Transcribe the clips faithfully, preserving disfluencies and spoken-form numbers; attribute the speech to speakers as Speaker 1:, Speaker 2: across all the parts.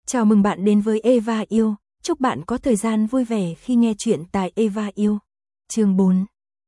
Speaker 1: Chào mừng bạn đến với Eva Yêu, chúc bạn có thời gian vui vẻ khi nghe chuyện tại Eva Yêu. Chương bốn.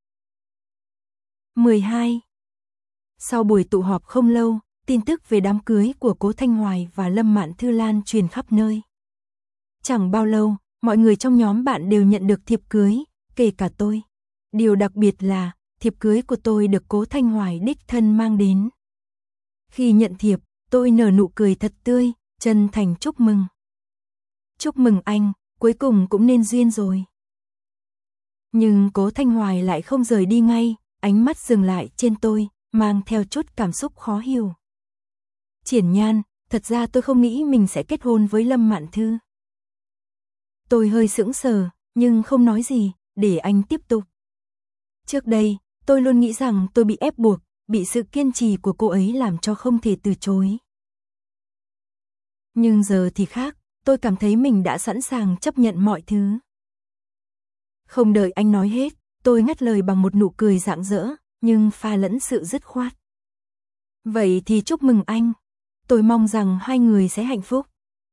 Speaker 1: mười hai. Sau buổi tụ họp không lâu, tin tức về đám cưới của Cố Thanh Hoài và Lâm Mạn Thư lan truyền khắp nơi. Chẳng bao lâu, mọi người trong nhóm bạn đều nhận được thiệp cưới, kể cả tôi. Điều đặc biệt là, thiệp cưới của tôi được Cố Thanh Hoài đích thân mang đến. Khi nhận thiệp, tôi nở nụ cười thật tươi, chân thành chúc mừng. Chúc mừng anh, cuối cùng cũng nên duyên rồi. Nhưng Cố Thanh Hoài lại không rời đi ngay, ánh mắt dừng lại trên tôi, mang theo chút cảm xúc khó hiểu. Triển Nhan, thật ra tôi không nghĩ mình sẽ kết hôn với Lâm Mạn Thư. Tôi hơi sững sờ, nhưng không nói gì, để anh tiếp tục. Trước đây, tôi luôn nghĩ rằng tôi bị ép buộc, bị sự kiên trì của cô ấy làm cho không thể từ chối. Nhưng giờ thì khác, tôi cảm thấy mình đã sẵn sàng chấp nhận mọi thứ. Không đợi anh nói hết, tôi ngắt lời bằng một nụ cười rạng rỡ, nhưng pha lẫn sự dứt khoát. Vậy thì chúc mừng anh. Tôi mong rằng hai người sẽ hạnh phúc.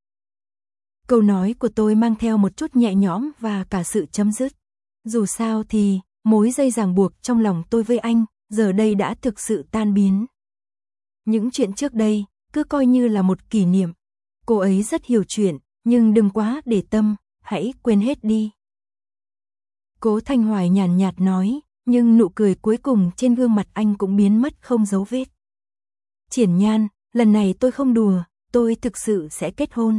Speaker 1: Câu nói của tôi mang theo một chút nhẹ nhõm và cả sự chấm dứt. Dù sao thì, mối dây ràng buộc trong lòng tôi với anh, giờ đây đã thực sự tan biến. Những chuyện trước đây, cứ coi như là một kỷ niệm. Cô ấy rất hiểu chuyện, nhưng đừng quá để tâm, hãy quên hết đi. Cố Thanh Hoài nhàn nhạt nói, nhưng nụ cười cuối cùng trên gương mặt anh cũng biến mất không dấu vết. Triển Nhan, lần này tôi không đùa, tôi thực sự sẽ kết hôn.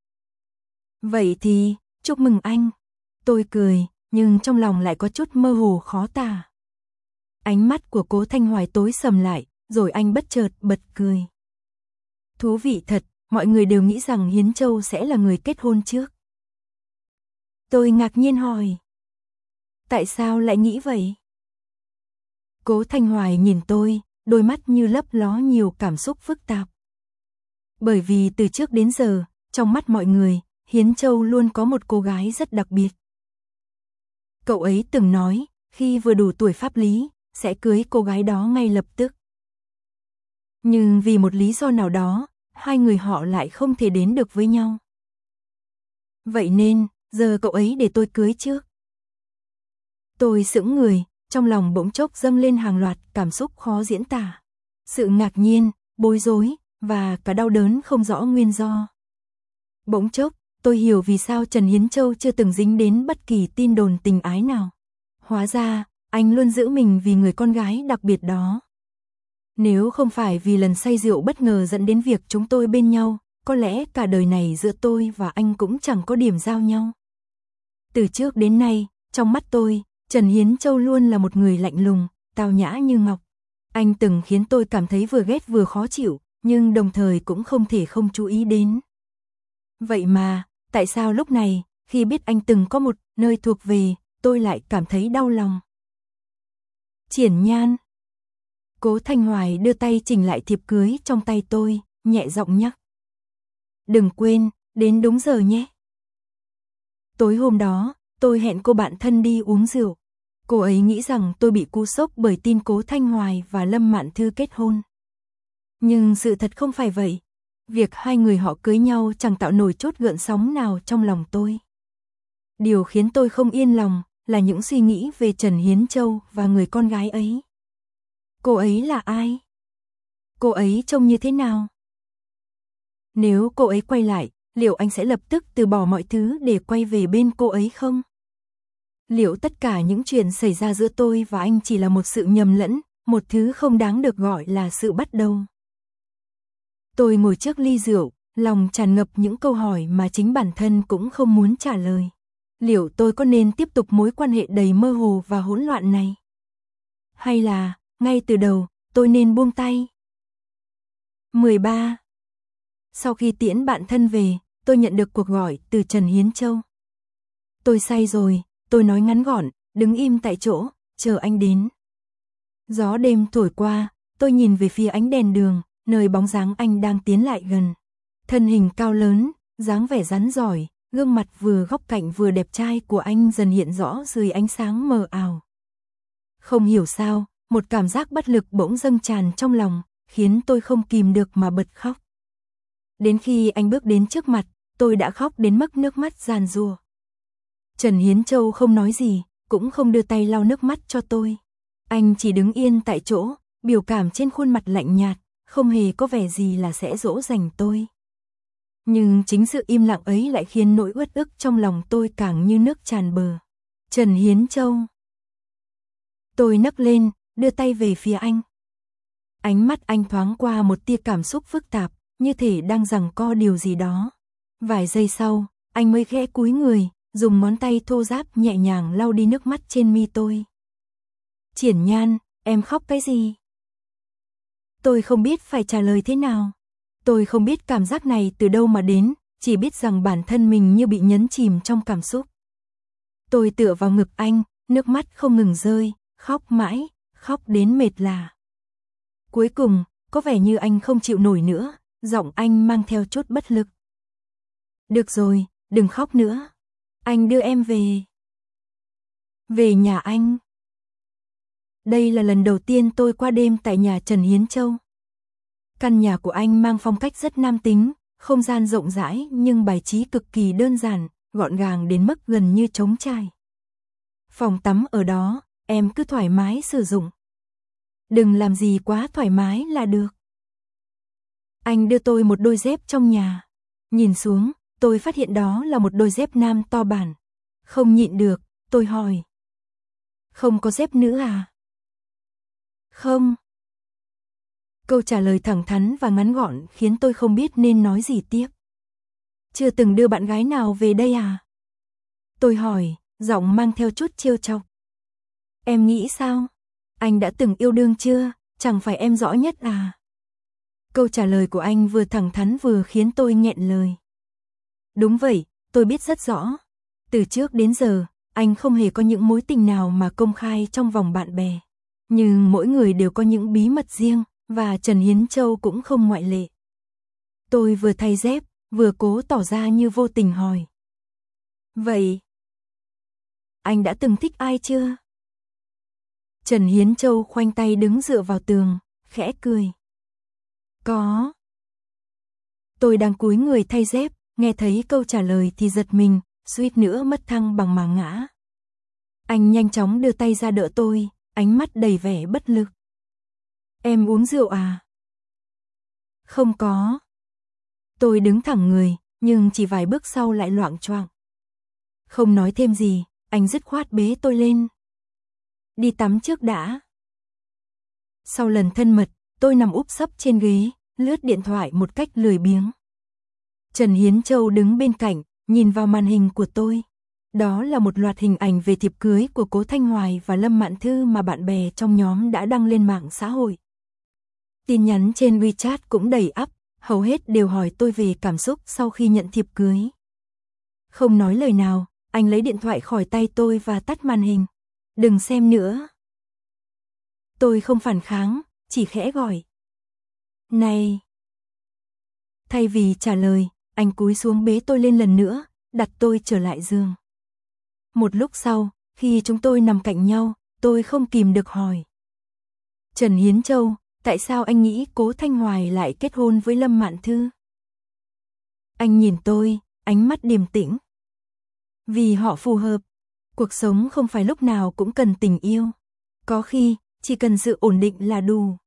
Speaker 1: Vậy thì, chúc mừng anh. Tôi cười, nhưng trong lòng lại có chút mơ hồ khó tả. Ánh mắt của Cố Thanh Hoài tối sầm lại, rồi anh bất chợt bật cười. Thú vị thật, mọi người đều nghĩ rằng Hiến Châu sẽ là người kết hôn trước. Tôi ngạc nhiên hỏi. Tại sao lại nghĩ vậy? Cố Thanh Hoài nhìn tôi, đôi mắt như lấp ló nhiều cảm xúc phức tạp. Bởi vì từ trước đến giờ, trong mắt mọi người, Hiến Châu luôn có một cô gái rất đặc biệt. Cậu ấy từng nói, khi vừa đủ tuổi pháp lý, sẽ cưới cô gái đó ngay lập tức. Nhưng vì một lý do nào đó, hai người họ lại không thể đến được với nhau. Vậy nên, giờ cậu ấy để tôi cưới trước. Tôi sững người, trong lòng bỗng chốc dâng lên hàng loạt cảm xúc khó diễn tả. Sự ngạc nhiên, bối rối, và cả đau đớn không rõ nguyên do. Bỗng chốc, tôi hiểu vì sao Trần Hiến Châu chưa từng dính đến bất kỳ tin đồn tình ái nào. Hóa ra, anh luôn giữ mình vì người con gái đặc biệt đó. Nếu không phải vì lần say rượu bất ngờ dẫn đến việc chúng tôi bên nhau, có lẽ cả đời này giữa tôi và anh cũng chẳng có điểm giao nhau. Từ trước đến nay, trong mắt tôi, Trần Hiến Châu luôn là một người lạnh lùng, tao nhã như ngọc. Anh từng khiến tôi cảm thấy vừa ghét vừa khó chịu, nhưng đồng thời cũng không thể không chú ý đến. Vậy mà, tại sao lúc này, khi biết anh từng có một nơi thuộc về, tôi lại cảm thấy đau lòng? Triển Nhan. Cố Thanh Hoài đưa tay chỉnh lại thiệp cưới trong tay tôi, nhẹ giọng nhắc. Đừng quên, đến đúng giờ nhé. Tối hôm đó, tôi hẹn cô bạn thân đi uống rượu. Cô ấy nghĩ rằng tôi bị cú sốc bởi tin Cố Thanh Hoài và Lâm Mạn Thư kết hôn. Nhưng sự thật không phải vậy. Việc hai người họ cưới nhau chẳng tạo nổi chút gợn sóng nào trong lòng tôi. Điều khiến tôi không yên lòng là những suy nghĩ về Trần Hiến Châu và người con gái ấy. Cô ấy là ai? Cô ấy trông như thế nào? Nếu cô ấy quay lại, liệu anh sẽ lập tức từ bỏ mọi thứ để quay về bên cô ấy không? Liệu tất cả những chuyện xảy ra giữa tôi và anh chỉ là một sự nhầm lẫn, một thứ không đáng được gọi là sự bắt đầu? Tôi ngồi trước ly rượu, lòng tràn ngập những câu hỏi mà chính bản thân cũng không muốn trả lời. Liệu tôi có nên tiếp tục mối quan hệ đầy mơ hồ và hỗn loạn này? Hay là, ngay từ đầu, tôi nên buông tay? mười ba. Sau khi tiễn bạn thân về, tôi nhận được cuộc gọi từ Trần Hiến Châu. Tôi say rồi, tôi nói ngắn gọn, đứng im tại chỗ, chờ anh đến. Gió đêm thổi qua, tôi nhìn về phía ánh đèn đường, nơi bóng dáng anh đang tiến lại gần. Thân hình cao lớn, dáng vẻ rắn giỏi, gương mặt vừa góc cạnh vừa đẹp trai của anh dần hiện rõ dưới ánh sáng mờ ảo. Không hiểu sao, một cảm giác bất lực bỗng dâng tràn trong lòng, khiến tôi không kìm được mà bật khóc. Đến khi anh bước đến trước mặt, tôi đã khóc đến mức nước mắt giàn giụa. Trần Hiến Châu không nói gì, cũng không đưa tay lau nước mắt cho tôi. Anh chỉ đứng yên tại chỗ, biểu cảm trên khuôn mặt lạnh nhạt, không hề có vẻ gì là sẽ dỗ dành tôi. Nhưng chính sự im lặng ấy lại khiến nỗi uất ức trong lòng tôi càng như nước tràn bờ. Trần Hiến Châu. Tôi nấc lên, đưa tay về phía anh. Ánh mắt anh thoáng qua một tia cảm xúc phức tạp, như thể đang giằng co điều gì đó. Vài giây sau, anh mới khẽ cúi người, dùng ngón tay thô ráp nhẹ nhàng lau đi nước mắt trên mi tôi. Triển Nhan, em khóc cái gì? Tôi không biết phải trả lời thế nào. Tôi không biết cảm giác này từ đâu mà đến, chỉ biết rằng bản thân mình như bị nhấn chìm trong cảm xúc. Tôi tựa vào ngực anh, nước mắt không ngừng rơi, khóc mãi, khóc đến mệt lả. Cuối cùng, có vẻ như anh không chịu nổi nữa, giọng anh mang theo chút bất lực. Được rồi, đừng khóc nữa. Anh đưa em về. Về nhà anh. Đây là lần đầu tiên tôi qua đêm tại nhà Trần Hiến Châu. Căn nhà của anh mang phong cách rất nam tính, không gian rộng rãi nhưng bài trí cực kỳ đơn giản, gọn gàng đến mức gần như trống trải. Phòng tắm ở đó, em cứ thoải mái sử dụng. Đừng làm gì quá thoải mái là được. Anh đưa tôi một đôi dép trong nhà. Nhìn xuống, tôi phát hiện đó là một đôi dép nam to bản. Không nhịn được, tôi hỏi. Không có dép nữ à? Không. Câu trả lời thẳng thắn và ngắn gọn khiến tôi không biết nên nói gì tiếp. Chưa từng đưa bạn gái nào về đây à? Tôi hỏi, giọng mang theo chút trêu chọc. Em nghĩ sao? Anh đã từng yêu đương chưa? Chẳng phải em rõ nhất à? Câu trả lời của anh vừa thẳng thắn vừa khiến tôi nghẹn lời. Đúng vậy, tôi biết rất rõ. Từ trước đến giờ, anh không hề có những mối tình nào mà công khai trong vòng bạn bè. Nhưng mỗi người đều có những bí mật riêng, và Trần Hiến Châu cũng không ngoại lệ. Tôi vừa thay dép, vừa cố tỏ ra như vô tình hỏi. Vậy, anh đã từng thích ai chưa? Trần Hiến Châu khoanh tay đứng dựa vào tường, khẽ cười. Có. Tôi đang cúi người thay dép, nghe thấy câu trả lời thì giật mình, suýt nữa mất thăng bằng mà ngã. Anh nhanh chóng đưa tay ra đỡ tôi, ánh mắt đầy vẻ bất lực. Em uống rượu à? Không có. Tôi đứng thẳng người, nhưng chỉ vài bước sau lại loạng choạng. Không nói thêm gì, anh dứt khoát bế tôi lên. Đi tắm trước đã. Sau lần thân mật, tôi nằm úp sấp trên ghế, lướt điện thoại một cách lười biếng. Trần Hiến Châu đứng bên cạnh, nhìn vào màn hình của tôi. Đó là một loạt hình ảnh về thiệp cưới của Cố Thanh Hoài và Lâm Mạn Thư mà bạn bè trong nhóm đã đăng lên mạng xã hội. Tin nhắn trên WeChat cũng đầy ắp, hầu hết đều hỏi tôi về cảm xúc sau khi nhận thiệp cưới. Không nói lời nào, anh lấy điện thoại khỏi tay tôi và tắt màn hình. Đừng xem nữa. Tôi không phản kháng, chỉ khẽ gọi. Này! Thay vì trả lời, anh cúi xuống bế tôi lên lần nữa, đặt tôi trở lại giường. Một lúc sau, khi chúng tôi nằm cạnh nhau, tôi không kìm được hỏi. Trần Hiến Châu, tại sao anh nghĩ Cố Thanh Hoài lại kết hôn với Lâm Mạn Thư? Anh nhìn tôi, ánh mắt điềm tĩnh. Vì họ phù hợp. Cuộc sống không phải lúc nào cũng cần tình yêu. Có khi, chỉ cần sự ổn định là đủ.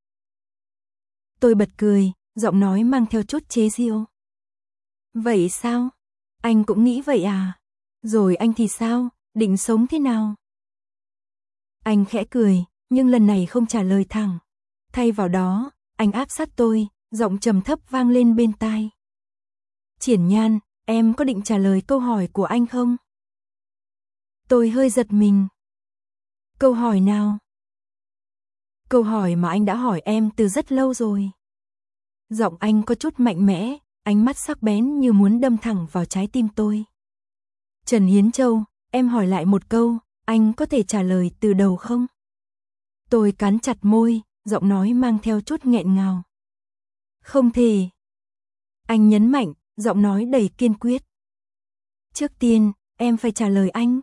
Speaker 1: Tôi bật cười, giọng nói mang theo chút chế giễu. Vậy sao? Anh cũng nghĩ vậy à? Rồi anh thì sao? Định sống thế nào? Anh khẽ cười, nhưng lần này không trả lời thẳng. Thay vào đó, anh áp sát tôi, giọng trầm thấp vang lên bên tai. Triển Nhan, em có định trả lời câu hỏi của anh không? Tôi hơi giật mình. Câu hỏi nào? Câu hỏi mà anh đã hỏi em từ rất lâu rồi. Giọng anh có chút mạnh mẽ, ánh mắt sắc bén như muốn đâm thẳng vào trái tim tôi. Trần Hiến Châu, em hỏi lại một câu, anh có thể trả lời từ đầu không? Tôi cắn chặt môi, giọng nói mang theo chút nghẹn ngào. Không thể. Anh nhấn mạnh, giọng nói đầy kiên quyết. Trước tiên, em phải trả lời anh.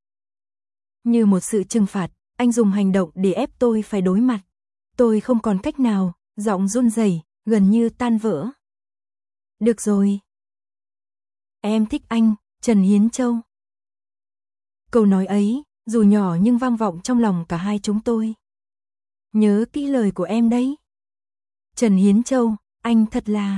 Speaker 1: Như một sự trừng phạt, anh dùng hành động để ép tôi phải đối mặt. Tôi không còn cách nào, giọng run rẩy, gần như tan vỡ. Được rồi. Em thích anh, Trần Hiến Châu. Câu nói ấy, dù nhỏ nhưng vang vọng trong lòng cả hai chúng tôi. Nhớ kỹ lời của em đấy. Trần Hiến Châu, anh thật là...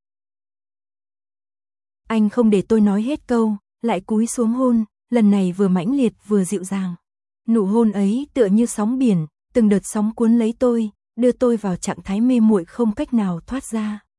Speaker 1: Anh không để tôi nói hết câu, lại cúi xuống hôn, lần này vừa mãnh liệt vừa dịu dàng. Nụ hôn ấy tựa như sóng biển, từng đợt sóng cuốn lấy tôi, đưa tôi vào trạng thái mê muội không cách nào thoát ra.